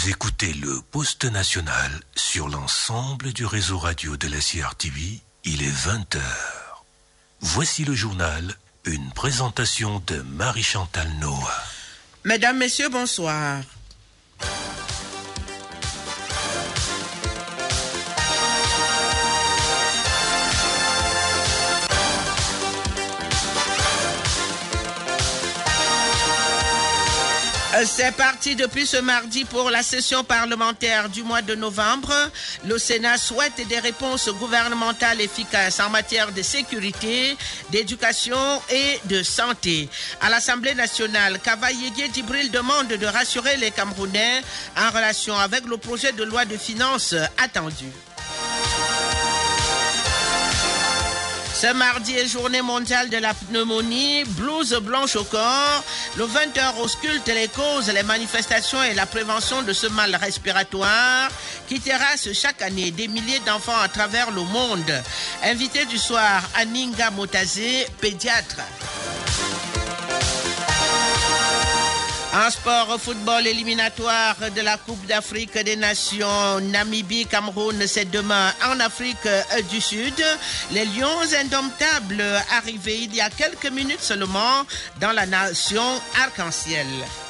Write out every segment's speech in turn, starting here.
Vous écoutez le Poste National sur l'ensemble du réseau radio de la CRTV. Il est 20h. Voici le journal, une présentation de Marie-Chantal Noah. Mesdames, Messieurs, bonsoir. C'est parti depuis ce mardi pour la session parlementaire du mois de novembre. Le Sénat souhaite des réponses gouvernementales efficaces en matière de sécurité, d'éducation et de santé. À l'Assemblée nationale, Kavayegué Djibril demande de rassurer les Camerounais en relation avec le projet de loi de finances attendu. Ce mardi est journée mondiale de la pneumonie, blouse blanche au corps. Le 20h ausculte les causes, les manifestations et la prévention de ce mal respiratoire qui terrasse chaque année des milliers d'enfants à travers le monde. Invité du soir, Aninga Motazé, pédiatre. En sport, football éliminatoire de la Coupe d'Afrique des Nations, Namibie-Cameroun, c'est demain en Afrique du Sud. Les Lions indomptables arrivés il y a quelques minutes seulement dans la nation arc-en-ciel.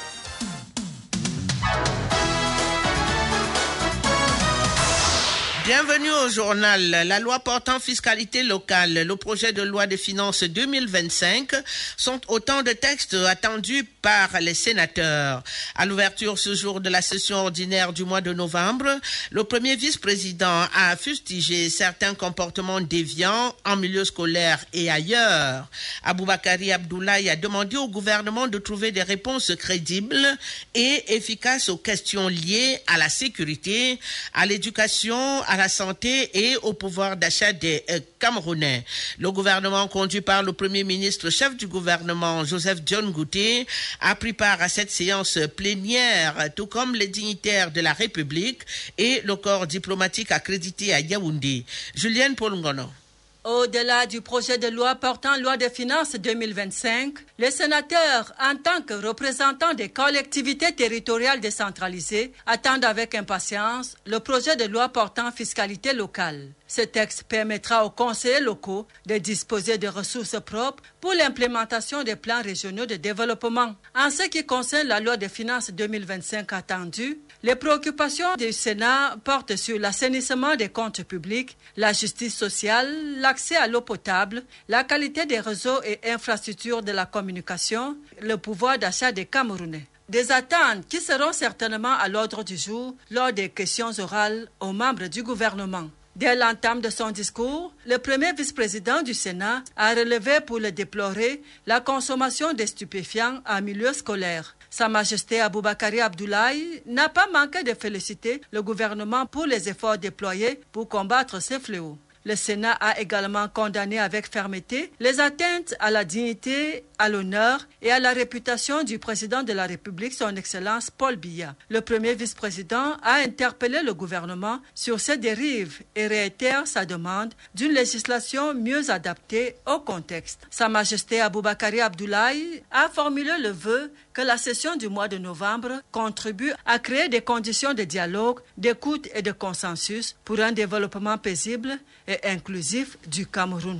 Bienvenue au journal. La loi portant fiscalité locale, le projet de loi de finances 2025 sont autant de textes attendus par les sénateurs. À l'ouverture ce jour de la session ordinaire du mois de novembre, le premier vice-président a fustigé certains comportements déviants en milieu scolaire et ailleurs. Aboubakari Abdoulaye a demandé au gouvernement de trouver des réponses crédibles et efficaces aux questions liées à la sécurité, à l'éducation, à la santé et au pouvoir d'achat des Camerounais. Le gouvernement conduit par le Premier ministre, chef du gouvernement, Joseph John Gouté, a pris part à cette séance plénière, tout comme les dignitaires de la République et le corps diplomatique accrédité à Yaoundé. Julienne Polngono. Au-delà du projet de loi portant loi de finances 2025, les sénateurs, en tant que représentants des collectivités territoriales décentralisées, attendent avec impatience le projet de loi portant fiscalité locale. Ce texte permettra aux conseillers locaux de disposer de ressources propres pour l'implémentation des plans régionaux de développement. En ce qui concerne la loi de finances 2025 attendue, les préoccupations du Sénat portent sur l'assainissement des comptes publics, la justice sociale, l'accès à l'eau potable, la qualité des réseaux et infrastructures de la communication, le pouvoir d'achat des Camerounais. Des attentes qui seront certainement à l'ordre du jour lors des questions orales aux membres du gouvernement. Dès l'entame de son discours, le premier vice-président du Sénat a relevé pour le déplorer la consommation des stupéfiants en milieu scolaire. Sa Majesté Aboubakari Abdoulaye n'a pas manqué de féliciter le gouvernement pour les efforts déployés pour combattre ces fléaux. Le Sénat a également condamné avec fermeté les atteintes à la dignité, à l'honneur et à la réputation du président de la République, son Excellence Paul Biya. Le premier vice-président a interpellé le gouvernement sur ces dérives et réitère sa demande d'une législation mieux adaptée au contexte. Sa Majesté Aboubakari Abdoulaye a formulé le vœu que la session du mois de novembre contribue à créer des conditions de dialogue, d'écoute et de consensus pour un développement paisible et inclusif du Cameroun.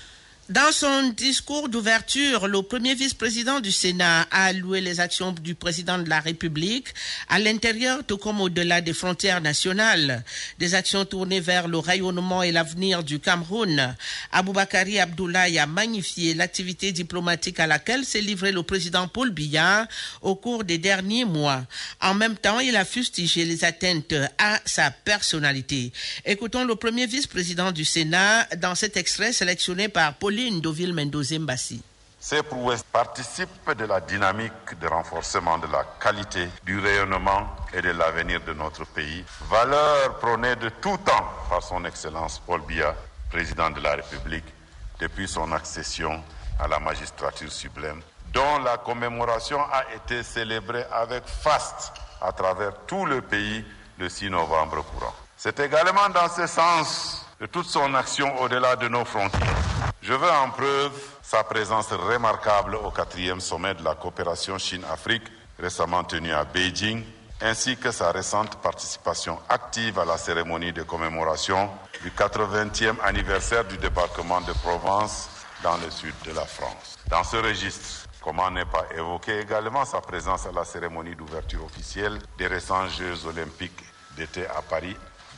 Dans son discours d'ouverture, le premier vice-président du Sénat a loué les actions du président de la République à l'intérieur tout comme au-delà des frontières nationales. Des actions tournées vers le rayonnement et l'avenir du Cameroun. Aboubakari Abdoulaye a magnifié l'activité diplomatique à laquelle s'est livré le président Paul Biya au cours des derniers mois. En même temps, il a fustigé les atteintes à sa personnalité. Écoutons le premier vice-président du Sénat dans cet extrait sélectionné par Pauline Ndoville-Mendoza-Mbassi. Ces prouesses participent de la dynamique de renforcement de la qualité, du rayonnement et de l'avenir de notre pays. Valeur prônée de tout temps par son Excellence Paul Biya, président de la République, depuis son accession à la magistrature suprême, dont la commémoration a été célébrée avec faste à travers tout le pays le 6 novembre courant. C'est également dans ce sens de toute son action au-delà de nos frontières. Je veux en preuve sa présence remarquable au 4e sommet de la coopération Chine-Afrique récemment tenu à Beijing, ainsi que sa récente participation active à la cérémonie de commémoration du 80e anniversaire du débarquement de Provence dans le sud de la France. Dans ce registre, comment ne pas évoquer également sa présence à la cérémonie d'ouverture officielle des récents Jeux olympiques d'été à Paris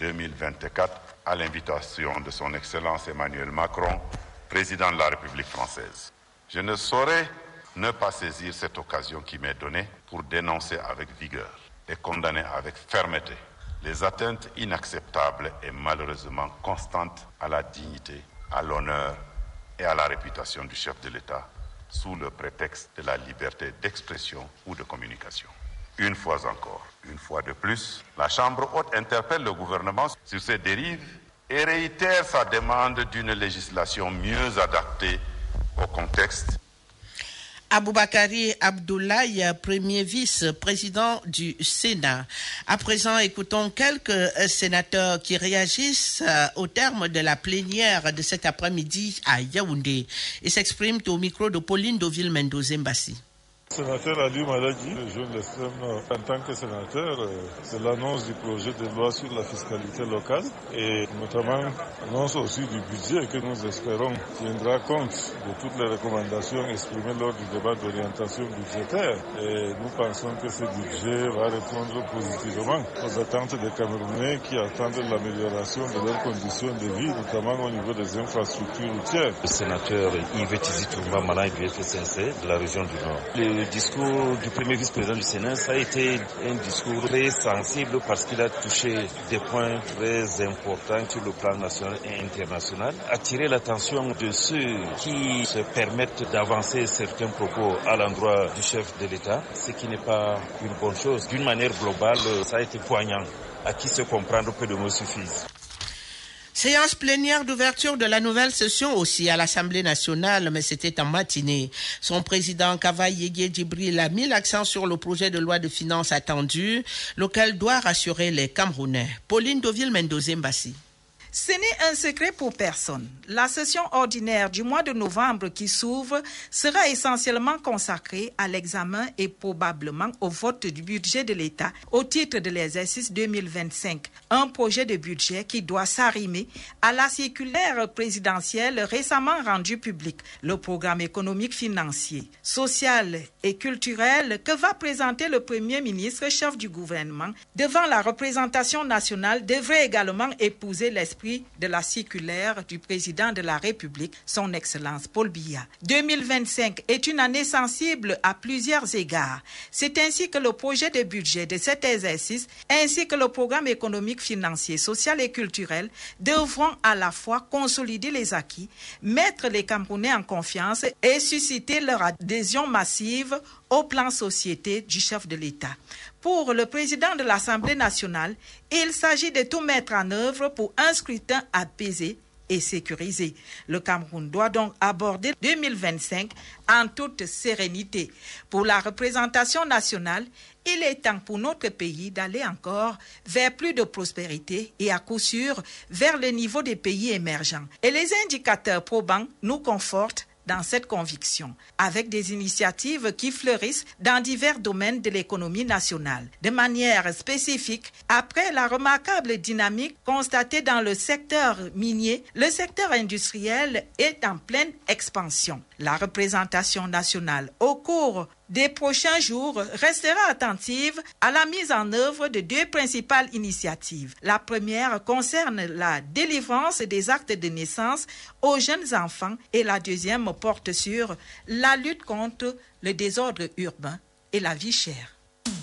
2024 à l'invitation de son Excellence Emmanuel Macron, président de la République française. Je ne saurais ne pas saisir cette occasion qui m'est donnée pour dénoncer avec vigueur et condamner avec fermeté les atteintes inacceptables et malheureusement constantes à la dignité, à l'honneur et à la réputation du chef de l'État sous le prétexte de la liberté d'expression ou de communication. Une fois encore, une fois de plus, la Chambre haute interpelle le gouvernement sur ces dérives et réitère sa demande d'une législation mieux adaptée au contexte. Aboubakari Abdoulaye, premier vice-président du Sénat. À présent, écoutons quelques sénateurs qui réagissent au terme de la plénière de cet après-midi à Yaoundé et s'expriment au micro de Pauline Deauville-Mendoza-Mbassi. Sénateur Ali Maladi, le jeune d'extrême nord. En tant que sénateur, c'est l'annonce du projet de loi sur la fiscalité locale et notamment l'annonce aussi du budget que nous espérons tiendra compte de toutes les recommandations exprimées lors du débat d'orientation budgétaire. Et nous pensons que ce budget va répondre positivement aux attentes des Camerounais qui attendent l'amélioration de leurs conditions de vie, notamment au niveau des infrastructures routières. Le sénateur Yves Tizi-Toumba Malai du FSNC de la région du Nord. Le discours du premier vice-président du Sénat, ça a été un discours très sensible parce qu'il a touché des points très importants sur le plan national et international. Attirer l'attention de ceux qui se permettent d'avancer certains propos à l'endroit du chef de l'État, ce qui n'est pas une bonne chose. D'une manière globale, ça a été poignant. À qui se comprendre, peu de mots suffisent. Séance plénière d'ouverture de la nouvelle session aussi à l'Assemblée nationale, mais c'était en matinée. Son président Kavaï Yégué Djibril a mis l'accent sur le projet de loi de finances attendu, lequel doit rassurer les Camerounais. Pauline Deauville-Mendoza-Mbassi. Ce n'est un secret pour personne. La session ordinaire du mois de novembre qui s'ouvre sera essentiellement consacrée à l'examen et probablement au vote du budget de l'État au titre de l'exercice 2025. Un projet de budget qui doit s'arrimer à la circulaire présidentielle récemment rendue publique, le programme économique, financier, social et culturel que va présenter le Premier ministre, chef du gouvernement, devant la représentation nationale devrait également épouser l'esprit de la circulaire du président de la République, son Excellence Paul Biya. 2025 est une année sensible à plusieurs égards. C'est ainsi que le projet de budget de cet exercice, ainsi que le programme économique, financier, social et culturel devront à la fois consolider les acquis, mettre les Camerounais en confiance et susciter leur adhésion massive au plan société du chef de l'État. Pour le président de l'Assemblée nationale, il s'agit de tout mettre en œuvre pour un scrutin apaisé et sécurisé. Le Cameroun doit donc aborder 2025 en toute sérénité. Pour la représentation nationale, il est temps pour notre pays d'aller encore vers plus de prospérité et à coup sûr vers le niveau des pays émergents. Et les indicateurs probants nous confortent dans cette conviction, avec des initiatives qui fleurissent dans divers domaines de l'économie nationale. De manière spécifique, après la remarquable dynamique constatée dans le secteur minier, le secteur industriel est en pleine expansion. La représentation nationale au cours des prochains jours restera attentive à la mise en œuvre de deux principales initiatives. La première concerne la délivrance des actes de naissance aux jeunes enfants et la deuxième porte sur la lutte contre le désordre urbain et la vie chère.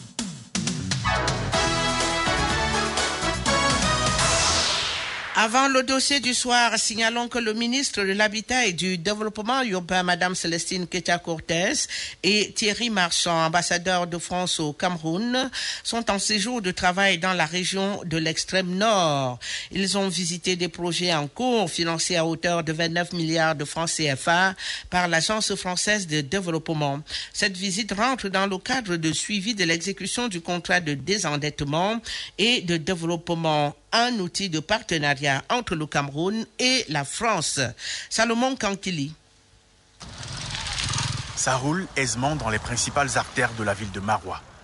Avant le dossier du soir, signalons que le ministre de l'Habitat et du Développement urbain, Madame Célestine Ketia-Cortez, et Thierry Marchand, ambassadeur de France au Cameroun, sont en séjour de travail dans la région de l'extrême nord. Ils ont visité des projets en cours financés à hauteur de 29 milliards de francs CFA par l'Agence française de développement. Cette visite rentre dans le cadre de suivi de l'exécution du contrat de désendettement et de développement, un outil de partenariat entre le Cameroun et la France. Salomon Kankili. Ça roule aisément dans les principales artères de la ville de Maroua.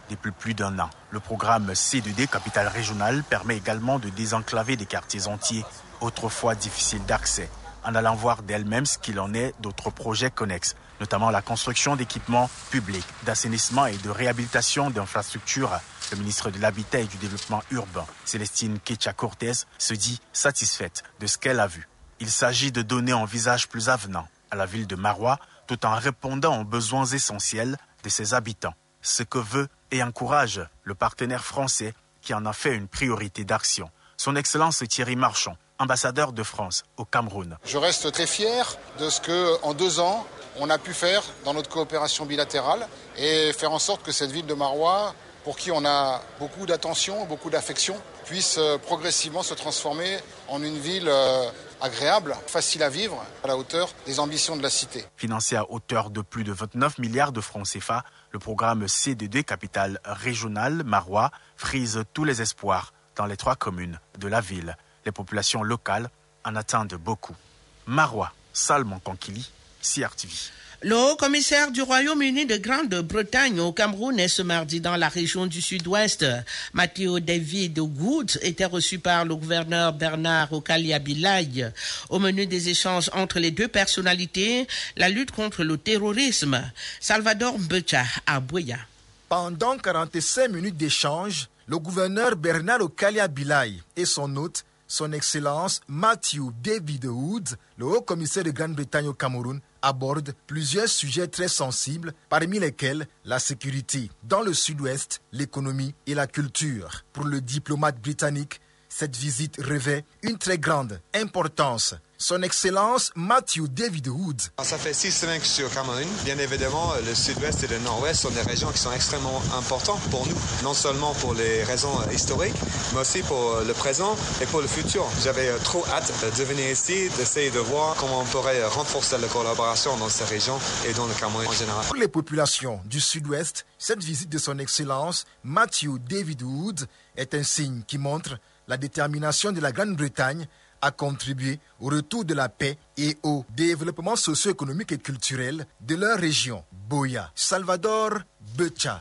depuis plus d'un an. Le programme C2D Capitale Régionale permet également de désenclaver des quartiers entiers, autrefois difficiles d'accès, en allant voir d'elle-même ce qu'il en est d'autres projets connexes, notamment la construction d'équipements publics, d'assainissement et de réhabilitation d'infrastructures. Le ministre de l'Habitat et du Développement urbain, Célestine Quecha-Cortez, se dit satisfaite de ce qu'elle a vu. Il s'agit de donner un visage plus avenant à la ville de Maroua, tout en répondant aux besoins essentiels de ses habitants. Ce que veut et encourage le partenaire français qui en a fait une priorité d'action. Son Excellence Thierry Marchand, ambassadeur de France au Cameroun. Je reste très fier de ce qu'en 2 ans, on a pu faire dans notre coopération bilatérale et faire en sorte que cette ville de Maroua, pour qui on a beaucoup d'attention, beaucoup d'affection, puisse progressivement se transformer en une ville agréable, facile à vivre, à la hauteur des ambitions de la cité. Financé à hauteur de plus de 29 milliards de francs CFA, le programme C2D Capitale Régionale Maroua frise tous les espoirs dans les 3 communes de la ville. Les populations locales en attendent beaucoup. Maroua, Salmon Konkili, CRTV. Le haut-commissaire du Royaume-Uni de Grande-Bretagne au Cameroun est ce mardi dans la région du Sud-Ouest. Matthew David Wood était reçu par le gouverneur Bernard Okalia-Bilaye. Au menu des échanges entre les 2 personnalités, la lutte contre le terrorisme. Salvador Mbecha à Buea. Pendant 45 minutes d'échange, le gouverneur Bernard Okalia-Bilaye et son hôte, son Excellence Matthew David Wood, le haut-commissaire de Grande-Bretagne au Cameroun, aborde plusieurs sujets très sensibles, parmi lesquels la sécurité dans le Sud-Ouest, l'économie et la culture. Pour le diplomate britannique, cette visite revêt une très grande importance. Son Excellence Matthew David Wood. Ça fait 6 semaines que je suis au Cameroun. Bien évidemment, le Sud-Ouest et le Nord-Ouest sont des régions qui sont extrêmement importantes pour nous, non seulement pour les raisons historiques, mais aussi pour le présent et pour le futur. J'avais trop hâte de venir ici, d'essayer de voir comment on pourrait renforcer la collaboration dans ces régions et dans le Cameroun en général. Pour les populations du Sud-Ouest, cette visite de son Excellence Matthew David Wood est un signe qui montre la détermination de la Grande-Bretagne à contribuer au retour de la paix et au développement socio-économique et culturel de leur région. Buea, Salvador Becha,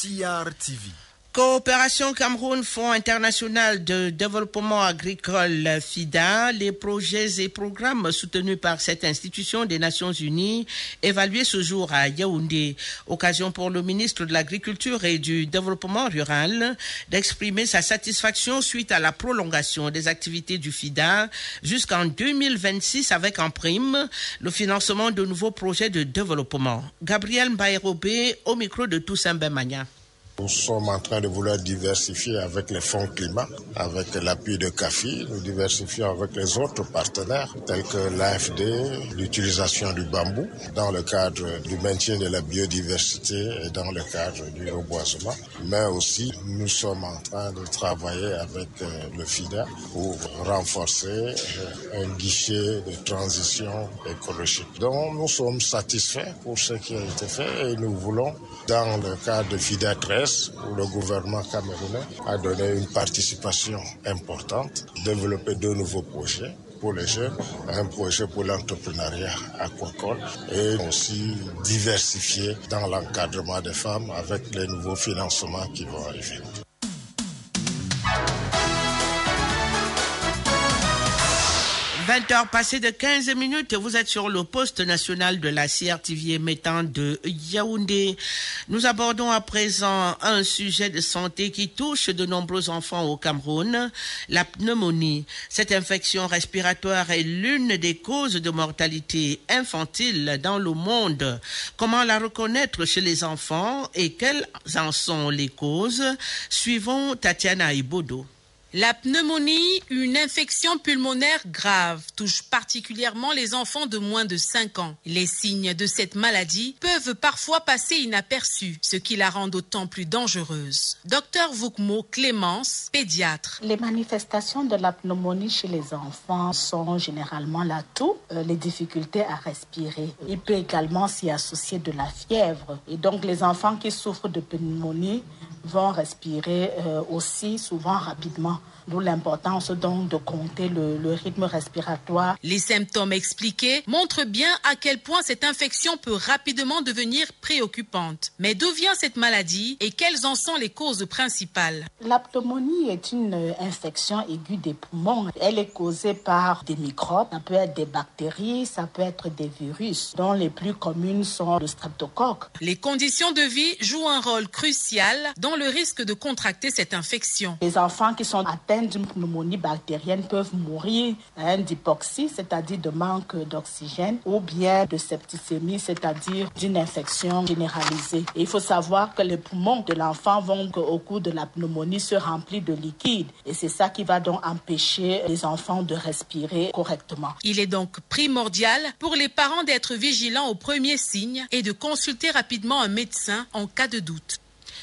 CRTV. Coopération Cameroun, Fonds international de développement agricole FIDA, les projets et programmes soutenus par cette institution des Nations Unies, évalués ce jour à Yaoundé. Occasion pour le ministre de l'Agriculture et du Développement rural d'exprimer sa satisfaction suite à la prolongation des activités du FIDA jusqu'en 2026 avec en prime le financement de nouveaux projets de développement. Gabriel Mbaérobé au micro de Toussaint Bemania. Nous sommes en train de vouloir diversifier avec les fonds climat, avec l'appui de CAFI, nous diversifions avec les autres partenaires tels que l'AFD, l'utilisation du bambou dans le cadre du maintien de la biodiversité et dans le cadre du reboisement. Mais aussi, nous sommes en train de travailler avec le FIDA pour renforcer un guichet de transition écologique. Donc nous sommes satisfaits pour ce qui a été fait et nous voulons, dans le cadre de FIDA 13, où le gouvernement camerounais a donné une participation importante, développer 2 nouveaux projets pour les jeunes, un projet pour l'entrepreneuriat aquacole et aussi diversifier dans l'encadrement des femmes avec les nouveaux financements qui vont arriver. 20h passées de 15 minutes, vous êtes sur le poste national de la CRTV émettant de Yaoundé. Nous abordons à présent un sujet de santé qui touche de nombreux enfants au Cameroun, la pneumonie. Cette infection respiratoire est l'une des causes de mortalité infantile dans le monde. Comment la reconnaître chez les enfants et quelles en sont les causes? Suivons Tatiana Ibodo. La pneumonie, une infection pulmonaire grave, touche particulièrement les enfants de moins de 5 ans. Les signes de cette maladie peuvent parfois passer inaperçus, ce qui la rend d'autant plus dangereuse. Docteur Voukmo Clémence, pédiatre. Les manifestations de la pneumonie chez les enfants sont généralement la toux, les difficultés à respirer. Il peut également s'y associer de la fièvre. Et donc les enfants qui souffrent de pneumonie vont respirer aussi souvent rapidement. D'où l'importance donc de compter le rythme respiratoire. Les symptômes expliqués montrent bien à quel point cette infection peut rapidement devenir préoccupante. Mais d'où vient cette maladie et quelles en sont les causes principales? La pneumonie est une infection aiguë des poumons. Elle est causée par des microbes, ça peut être des bactéries, ça peut être des virus, dont les plus communes sont le streptocoque. Les conditions de vie jouent un rôle crucial dans le risque de contracter cette infection. Les enfants qui sont atteints d'une pneumonie bactérienne peuvent mourir d'hypoxie, c'est-à-dire de manque d'oxygène, ou bien de septicémie, c'est-à-dire d'une infection généralisée. Et il faut savoir que les poumons de l'enfant vont au cours de la pneumonie se remplir de liquide. Et c'est ça qui va donc empêcher les enfants de respirer correctement. Il est donc primordial pour les parents d'être vigilants aux premiers signes et de consulter rapidement un médecin en cas de doute.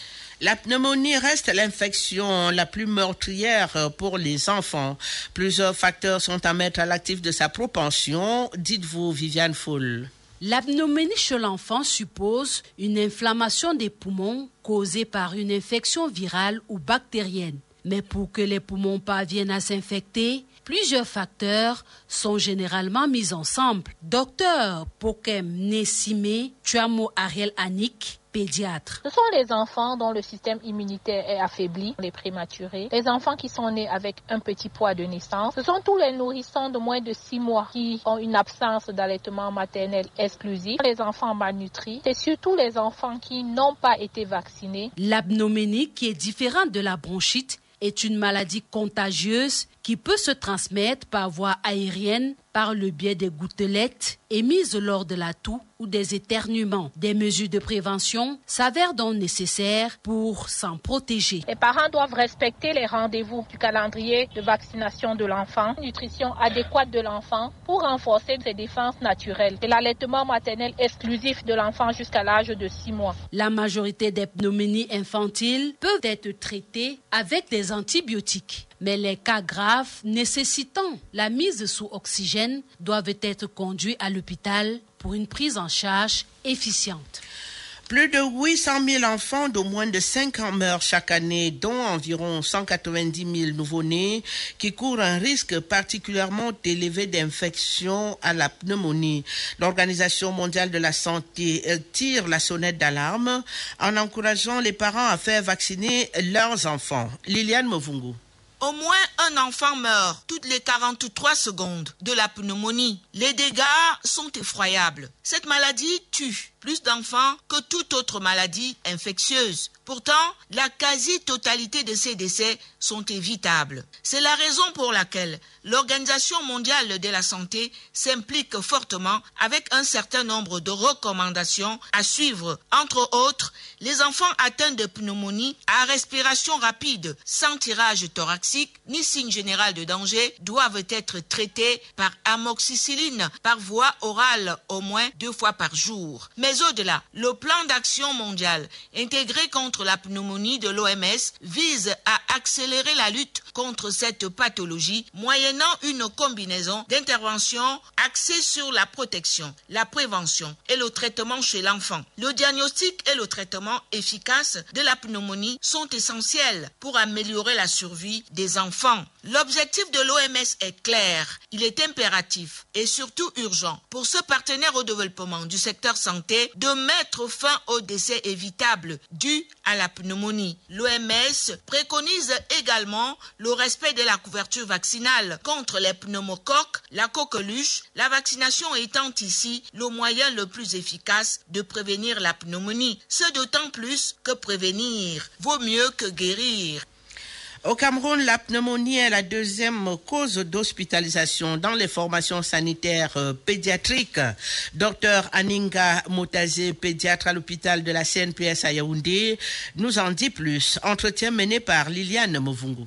La pneumonie reste l'infection la plus meurtrière pour les enfants. Plusieurs facteurs sont à mettre à l'actif de sa propension. Dites-vous, Viviane Foul. La pneumonie chez l'enfant suppose une inflammation des poumons causée par une infection virale ou bactérienne. Mais pour que les poumons parviennent à s'infecter, plusieurs facteurs sont généralement mis ensemble. Docteur Pokem Nessime Tuamo Ariel Anik, pédiatre. Ce sont les enfants dont le système immunitaire est affaibli, les prématurés, les enfants qui sont nés avec un petit poids de naissance. Ce sont tous les nourrissons de moins de 6 mois qui ont une absence d'allaitement maternel exclusif, les enfants malnutris et surtout les enfants qui n'ont pas été vaccinés. La pneumonie, qui est différente de la bronchite, est une maladie contagieuse qui peut se transmettre par voie aérienne par le biais des gouttelettes émises lors de la toux ou des éternuements. Des mesures de prévention s'avèrent donc nécessaires pour s'en protéger. Les parents doivent respecter les rendez-vous du calendrier de vaccination de l'enfant, nutrition adéquate de l'enfant pour renforcer ses défenses naturelles et l'allaitement maternel exclusif de l'enfant jusqu'à l'âge de 6 mois. La majorité des pneumonies infantiles peuvent être traitées avec des antibiotiques. Mais les cas graves nécessitant la mise sous oxygène doivent être conduits à l'hôpital pour une prise en charge efficiente. Plus de 800 000 enfants d'au moins de 5 ans meurent chaque année, dont environ 190 000 nouveau-nés qui courent un risque particulièrement élevé d'infection à la pneumonie. L'Organisation mondiale de la santé tire la sonnette d'alarme en encourageant les parents à faire vacciner leurs enfants. Liliane Mvungu. Au moins un enfant meurt toutes les 43 secondes de la pneumonie. Les dégâts sont effroyables. Cette maladie tue plus d'enfants que toute autre maladie infectieuse. Pourtant, la quasi-totalité de ces décès sont évitables. C'est la raison pour laquelle l'Organisation mondiale de la santé s'implique fortement avec un certain nombre de recommandations à suivre. Entre autres, les enfants atteints de pneumonie à respiration rapide, sans tirage thoracique ni signe général de danger, doivent être traités par amoxicilline par voie orale au moins 2 fois par jour. Mais au-delà, le plan d'action mondial intégré contre la pneumonie de l'OMS vise à accélérer la lutte contre cette pathologie moyennant une combinaison d'interventions axées sur la protection, la prévention et le traitement chez l'enfant. Le diagnostic et le traitement efficace de la pneumonie sont essentiels pour améliorer la survie des enfants. L'objectif de l'OMS est clair, il est impératif et surtout urgent pour ce partenaire au développement du secteur santé de mettre fin aux décès évitables dus à la pneumonie. L'OMS préconise également le respect de la couverture vaccinale contre les pneumocoques, la coqueluche, la vaccination étant ici le moyen le plus efficace de prévenir la pneumonie. Ce d'autant plus que prévenir vaut mieux que guérir. Au Cameroun, la pneumonie est la deuxième cause d'hospitalisation dans les formations sanitaires pédiatriques. Docteur Aninga Moutazé, pédiatre à l'hôpital de la CNPS à Yaoundé, nous en dit plus. Entretien mené par Liliane Mvungu.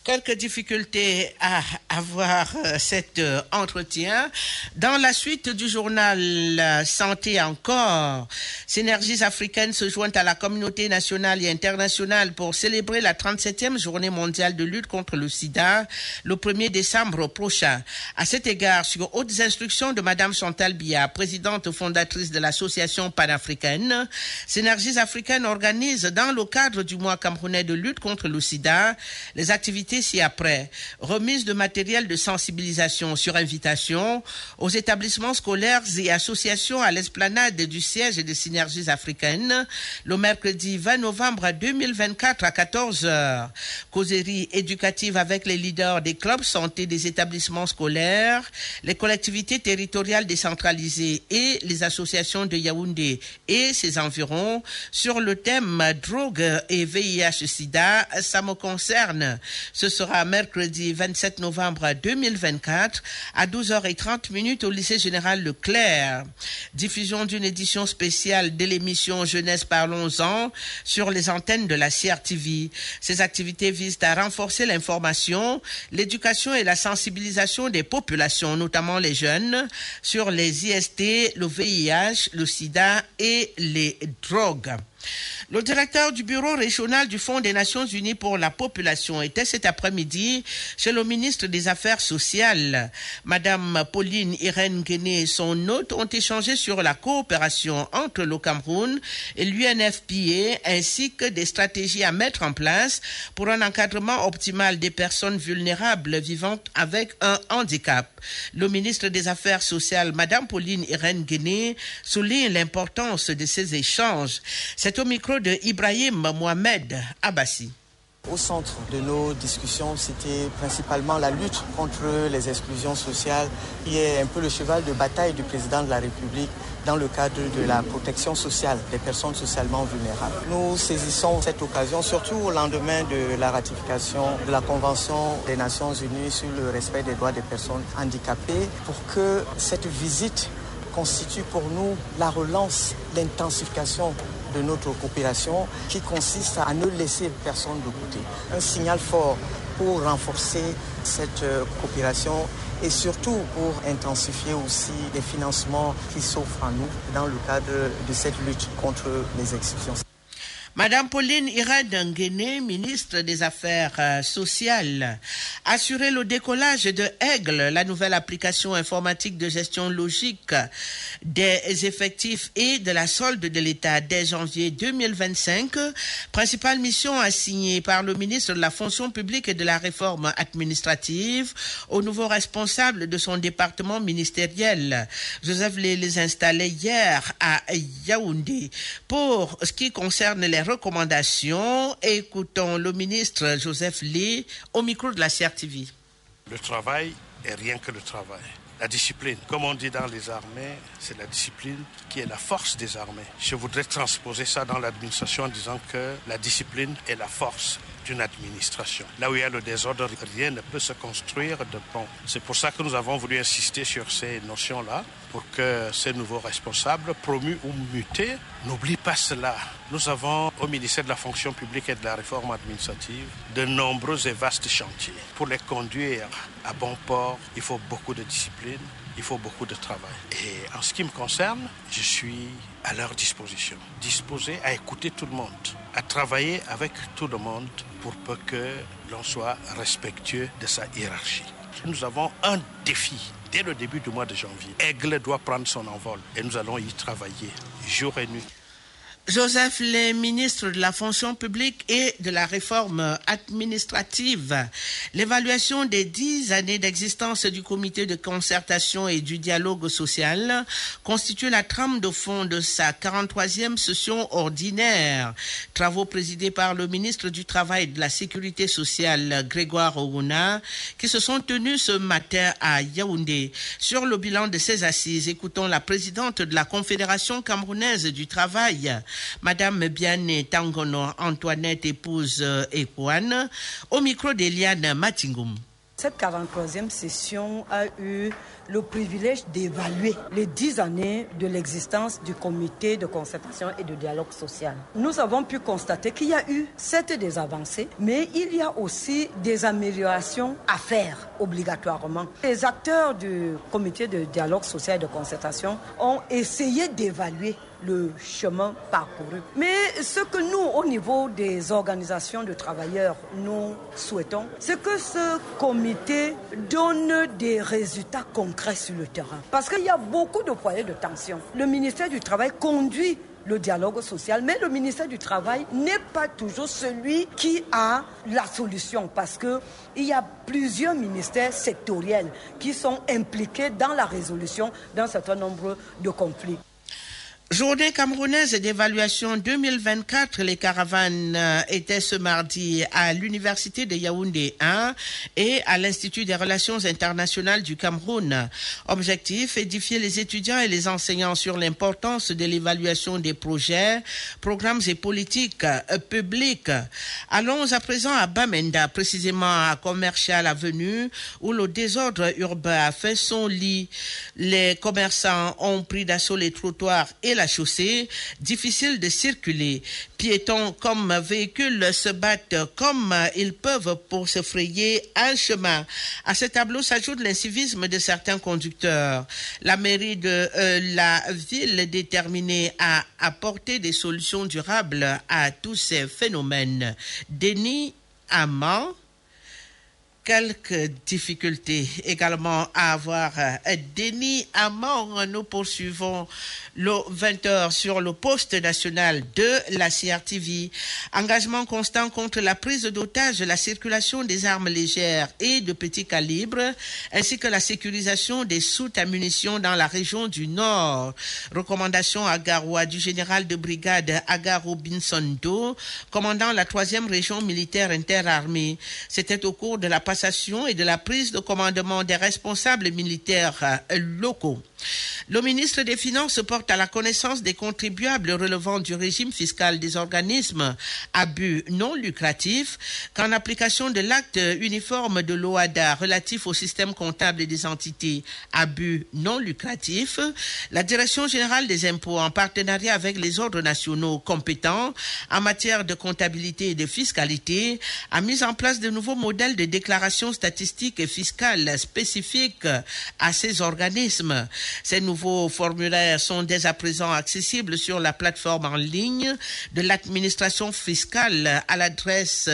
Quelques difficultés à avoir cet entretien. Dans la suite du journal Santé encore, Synergies africaines se joignent à la communauté nationale et internationale pour célébrer la 37e journée mondiale de lutte contre le sida le 1er décembre prochain. À cet égard, sur hautes instructions de Madame Chantal Biya, présidente fondatrice de l'association panafricaine, Synergies africaines organise dans le cadre du mois camerounais de lutte contre le sida les activités ci-après. Remise de matériel de sensibilisation sur invitation aux établissements scolaires et associations à l'esplanade du siège des Synergies africaines le mercredi 20 novembre 2024 à 14h. Causerie éducative avec les leaders des clubs santé des établissements scolaires, les collectivités territoriales décentralisées et les associations de Yaoundé et ses environs sur le thème drogue et VIH-Sida, ça me concerne. Ce sera mercredi 27 novembre 2024 à 12h30 au lycée général Leclerc. Diffusion d'une édition spéciale de l'émission Jeunesse Parlons-en sur les antennes de la CRTV. Ces activités visent à renforcer l'information, l'éducation et la sensibilisation des populations, notamment les jeunes, sur les IST, le VIH, le sida et les drogues. Le directeur du bureau régional du Fonds des Nations Unies pour la population était cet après-midi chez le ministre des Affaires sociales. Madame Pauline Irène Guéné et son hôte ont échangé sur la coopération entre le Cameroun et l'UNFPA ainsi que des stratégies à mettre en place pour un encadrement optimal des personnes vulnérables vivant avec un handicap. Le ministre des Affaires sociales, Madame Pauline Irène Guéné, souligne l'importance de ces échanges. C'est au micro de Ibrahim Mohamed Abbassi. Au centre de nos discussions, c'était principalement la lutte contre les exclusions sociales, qui est un peu le cheval de bataille du président de la République dans le cadre de la protection sociale des personnes socialement vulnérables. Nous saisissons cette occasion, surtout au lendemain de la ratification de la Convention des Nations Unies sur le respect des droits des personnes handicapées, pour que cette visite constitue pour nous la relance, l'intensification de notre coopération qui consiste à ne laisser personne de côté. Un signal fort pour renforcer cette coopération et surtout pour intensifier aussi les financements qui s'offrent à nous dans le cadre de cette lutte contre les exclusions. Madame Pauline Irène Guéné, ministre des Affaires sociales, a assuré le décollage de Aigle, la nouvelle application informatique de gestion logique des effectifs et de la solde de l'État dès janvier 2025. Principale mission assignée par le ministre de la fonction publique et de la réforme administrative au nouveau responsable de son département ministériel. Joseph Lé les installait hier à Yaoundé. Pour ce qui concerne les recommandations, écoutons le ministre Joseph Lé au micro de la CRTV. Le travail est rien que le travail. La discipline, comme on dit dans les armées, c'est la discipline qui est la force des armées. Je voudrais transposer ça dans l'administration en disant que la discipline est la force d'une administration. Là où il y a le désordre, rien ne peut se construire de bon. C'est pour ça que nous avons voulu insister sur ces notions-là, pour que ces nouveaux responsables, promus ou mutés, n'oublient pas cela. Nous avons au ministère de la fonction publique et de la réforme administrative de nombreux et vastes chantiers. Pour les conduire à bon port, il faut beaucoup de discipline, il faut beaucoup de travail. Et en ce qui me concerne, je suis à leur disposition, disposé à écouter tout le monde, à travailler avec tout le monde pour peu que l'on soit respectueux de sa hiérarchie. Nous avons un défi dès le début du mois de janvier. Aigle doit prendre son envol et nous allons y travailler jour et nuit. Joseph Lé, ministre de la fonction publique et de la réforme administrative. L'évaluation des 10 années d'existence du comité de concertation et du dialogue social constitue la trame de fond de sa 43e session ordinaire. Travaux présidés par le ministre du Travail et de la Sécurité sociale, Grégoire Ogouna, qui se sont tenus ce matin à Yaoundé. Sur le bilan de ces assises, écoutons la présidente de la Confédération camerounaise du travail, Madame Biané Tangono Antoinette, épouse Ekouane, au micro d'Eliane Matingoum. Cette 43e session a eu le privilège d'évaluer les 10 années de l'existence du comité de concertation et de dialogue social. Nous avons pu constater qu'il y a eu certes des avancées, mais il y a aussi des améliorations à faire obligatoirement. Les acteurs du comité de dialogue social et de concertation ont essayé d'évaluer le chemin parcouru. Mais ce que nous, au niveau des organisations de travailleurs, nous souhaitons, c'est que ce comité donne des résultats concrets sur le terrain. Parce qu'il y a beaucoup de foyers de tension. Le ministère du Travail conduit le dialogue social, mais le ministère du Travail n'est pas toujours celui qui a la solution, parce qu'il y a plusieurs ministères sectoriels qui sont impliqués dans la résolution d'un certain nombre de conflits. Journée camerounaise d'évaluation 2024, les caravanes étaient ce mardi à l'université de Yaoundé 1 et à l'Institut des relations internationales du Cameroun. Objectif, édifier les étudiants et les enseignants sur l'importance de l'évaluation des projets, programmes et politiques publiques. Allons à présent à Bamenda, précisément à Commercial Avenue, où le désordre urbain a fait son lit. Les commerçants ont pris d'assaut les trottoirs et la chaussée, difficile de circuler. Piétons comme véhicules se battent comme ils peuvent pour se frayer un chemin. À ce tableau s'ajoute l'incivisme de certains conducteurs. La mairie de la ville est déterminée à apporter des solutions durables à tous ces phénomènes. Denis Amand, quelques difficultés également à avoir. Denis Amand, nous poursuivons le 20h sur le poste national de la CRTV. Engagement constant contre la prise d'otages, la circulation des armes légères et de petit calibre, ainsi que la sécurisation des soutes à munitions dans la région du Nord. Recommandation à Garoua du général de brigade Agar Robinson-Do, commandant la 3e région militaire interarmée. C'était au cours de la passation et de la prise de commandement des responsables militaires locaux. Le ministre des Finances porte à la connaissance des contribuables relevant du régime fiscal des organismes à but non lucratif qu'en application de l'acte uniforme de l'OADA relatif au système comptable des entités à but non lucratif, la Direction générale des impôts, en partenariat avec les ordres nationaux compétents en matière de comptabilité et de fiscalité, a mis en place de nouveaux modèles de déclaration statistique et fiscale spécifiques à ces organismes. Ces nouveaux formulaires sont dès à présent accessibles sur la plateforme en ligne de l'administration fiscale à l'adresse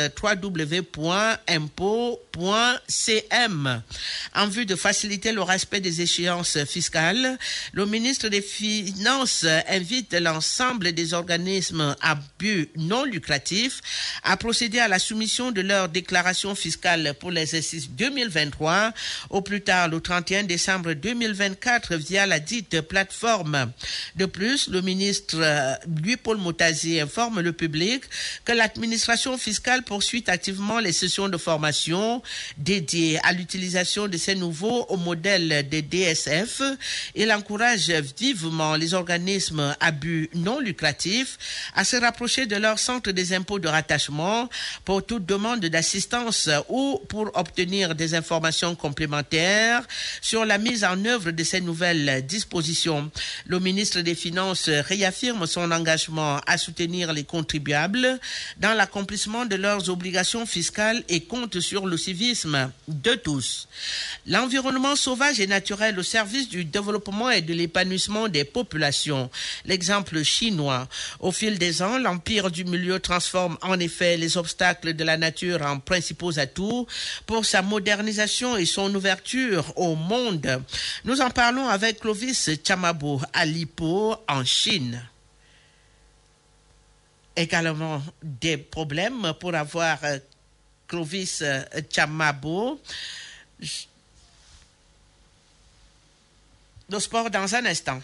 www.impôts.cm. En vue de faciliter le respect des échéances fiscales, le ministre des Finances invite l'ensemble des organismes à but non lucratif à procéder à la soumission de leur déclaration fiscale pour l'exercice 2023 au plus tard le 31 décembre 2024 via la dite plateforme. De plus, le ministre Louis-Paul Moutazi informe le public que l'administration fiscale poursuit activement les sessions de formation dédiées à l'utilisation de ces nouveaux modèles de DSF. Il encourage vivement les organismes à but non lucratif à se rapprocher de leur centre des impôts de rattachement pour toute demande d'assistance ou pour obtenir des informations complémentaires sur la mise en œuvre de ces nouvelles dispositions. Le ministre des Finances réaffirme son engagement à soutenir les contribuables dans l'accomplissement de leurs obligations fiscales et compte sur le civisme de tous. L'environnement sauvage et naturel au service du développement et de l'épanouissement des populations. L'exemple chinois. Au fil des ans, l'empire du milieu transforme en effet les obstacles de la nature en principaux atouts pour sa modernisation et son ouverture au monde. Nous en parlons avec Clovis Chamabo à Lipo en Chine. Également des problèmes pour avoir Clovis Chamabo. Le sport dans un instant.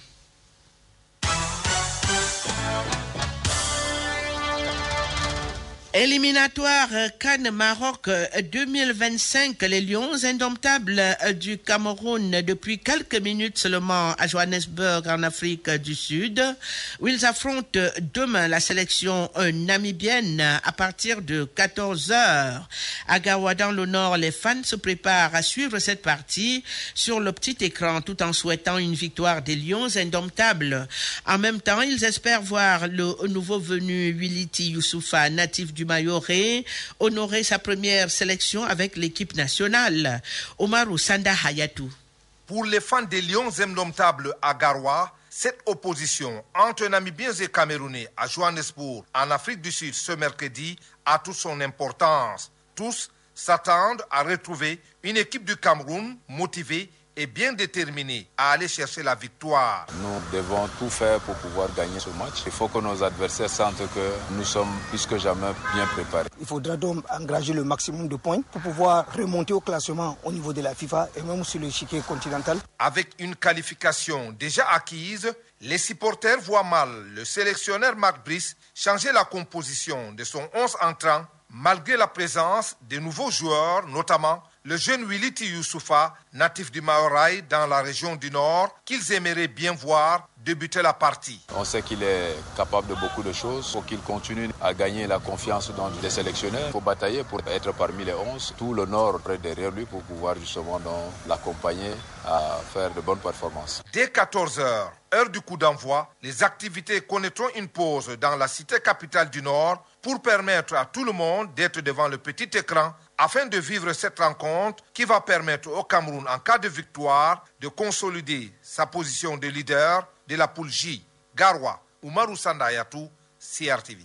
Éliminatoire CAN Maroc 2025, les Lions indomptables du Cameroun depuis quelques minutes seulement à Johannesburg en Afrique du Sud, où ils affrontent demain la sélection namibienne à partir de 14h. À Garoua dans le Nord, les fans se préparent à suivre cette partie sur le petit écran tout en souhaitant une victoire des Lions indomptables. En même temps, ils espèrent voir le nouveau venu Wility Youssoufa, natif du Mayoré, honorer sa première sélection avec l'équipe nationale. Omarou Sanda Hayatou. Pour les fans des Lions indomptables à Garoua, cette opposition entre Namibiens et Camerounais à Johannesburg, en Afrique du Sud, ce mercredi, a toute son importance. Tous s'attendent à retrouver une équipe du Cameroun motivée et bien déterminée à aller chercher la victoire. Nous devons tout faire pour pouvoir gagner ce match. Il faut que nos adversaires sentent que nous sommes plus que jamais bien préparés. Il faudra donc engager le maximum de points pour pouvoir remonter au classement au niveau de la FIFA et même sur l'échiquier continental. Avec une qualification déjà acquise, les supporters voient mal le sélectionneur Marc Brice changer la composition de son 11 entrant malgré la présence de nouveaux joueurs, notamment le jeune Wility Youssoufa, natif du Maorai dans la région du Nord, qu'ils aimeraient bien voir débuter la partie. On sait qu'il est capable de beaucoup de choses. Il faut qu'il continue à gagner la confiance des sélectionneurs. Il faut batailler pour être parmi les 11. Tout le Nord près derrière lui pour pouvoir justement l'accompagner à faire de bonnes performances. Dès 14h, heure du coup d'envoi, les activités connaîtront une pause dans la cité capitale du Nord pour permettre à tout le monde d'être devant le petit écran afin de vivre cette rencontre qui va permettre au Cameroun, en cas de victoire, de consolider sa position de leader de la poule J. Garoua, Oumarou Sandayatou, CRTV.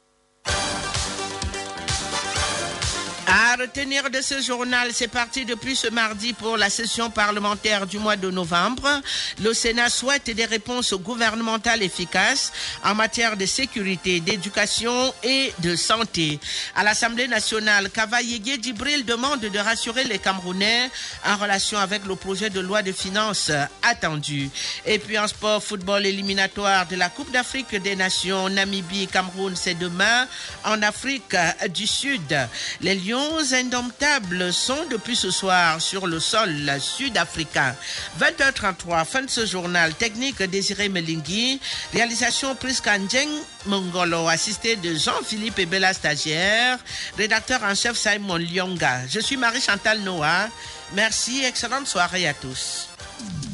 À retenir de ce journal, c'est parti depuis ce mardi pour la session parlementaire du mois de novembre. Le Sénat souhaite des réponses gouvernementales efficaces en matière de sécurité, d'éducation et de santé. À l'Assemblée nationale, Kavaïegé Djibril demande de rassurer les Camerounais en relation avec le projet de loi de finances attendu. Et puis en sport, football éliminatoire de la Coupe d'Afrique des Nations, Namibie-Cameroun, c'est demain en Afrique du Sud. Les Lions indomptables sont depuis ce soir sur le sol sud-africain. 20h33, fin de ce journal. Technique Désiré Melingui, réalisation Priska Njeng Mongolo, assisté de Jean-Philippe Ebela stagiaire, rédacteur en chef Simon Lyonga. Je suis Marie-Chantal Noah. Merci, excellente soirée à tous.